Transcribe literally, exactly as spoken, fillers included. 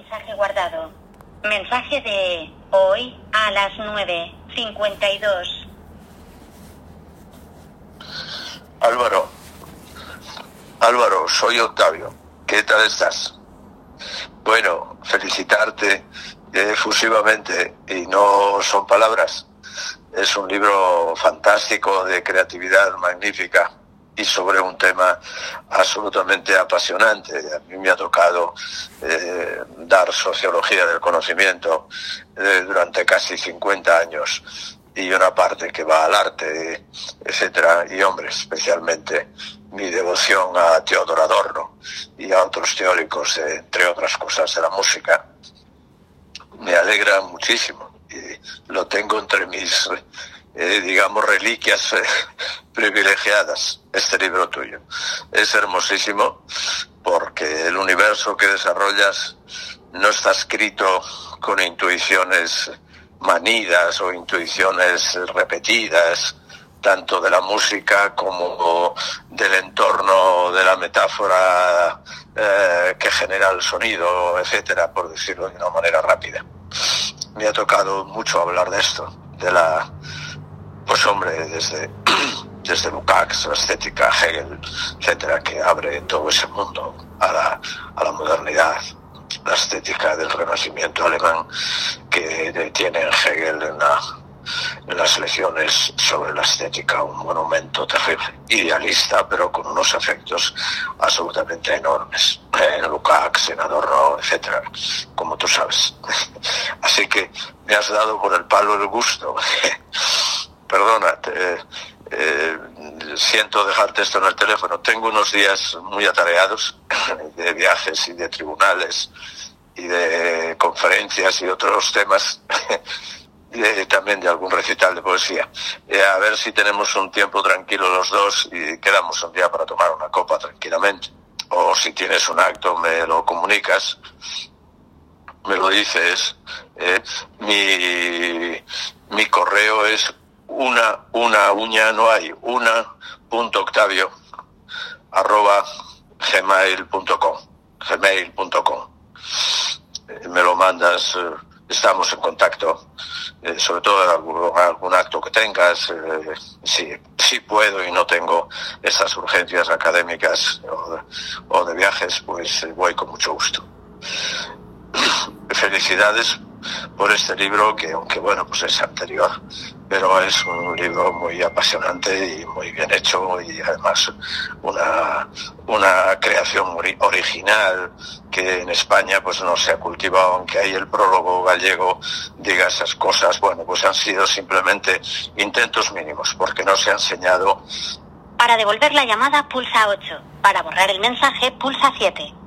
mensaje guardado. Mensaje de hoy a las nueve cincuenta y dos. Álvaro, Álvaro, soy Octavio. ¿Qué tal estás? Bueno, felicitarte efusivamente, y no son palabras. Es un libro fantástico, de creatividad magnífica y sobre un tema absolutamente apasionante. A mí me ha tocado eh, dar sociología del conocimiento eh, durante casi cincuenta años, y una parte que va al arte, etcétera. Y hombre, especialmente mi devoción a Teodor Adorno y a otros teóricos, eh, entre otras cosas, de la música, me alegra muchísimo, y lo tengo entre mis, eh, digamos, reliquias eh, privilegiadas, este libro tuyo. Es hermosísimo porque el universo que desarrollas no está escrito con intuiciones manidas o intuiciones repetidas, tanto de la música como del entorno, de la metáfora eh, que genera el sonido, etcétera, por decirlo de una manera rápida. Me ha tocado mucho hablar de esto, de la, pues hombre, desde, desde Lukács, la estética, Hegel, etcétera, que abre todo ese mundo a la, a la modernidad. La estética del Renacimiento alemán, que tiene en Hegel en, la, en las lecciones sobre la estética un monumento terrible, idealista, pero con unos efectos absolutamente enormes, en Lukács, en Adorno, etcétera, como tú sabes. Así que me has dado por el palo el gusto. Perdona, te, eh, siento dejarte esto en el teléfono. Tengo unos días muy atareados de viajes y de tribunales y de conferencias y otros temas, y de, también de algún recital de poesía. Eh, a ver si tenemos un tiempo tranquilo los dos y quedamos un día para tomar una copa tranquilamente. O si tienes un acto, me lo comunicas, me lo dices. Eh, mi, mi correo es una, una uña, no hay, una punto octavio arroba gmail punto com, gmail punto com. Eh, me lo mandas, eh, estamos en contacto, eh, sobre todo en algún, algún acto que tengas. Eh, si, si puedo y no tengo esas urgencias académicas o de, o de viajes, pues eh, voy con mucho gusto. Felicidades por este libro, que aunque bueno, pues es anterior, pero es un libro muy apasionante y muy bien hecho, y además una, una creación muy original que en España pues no se ha cultivado, aunque hay el prólogo gallego diga esas cosas. Bueno, pues han sido simplemente intentos mínimos, porque no se ha enseñado. Para devolver la llamada, pulsa ocho. Para borrar el mensaje, pulsa siete.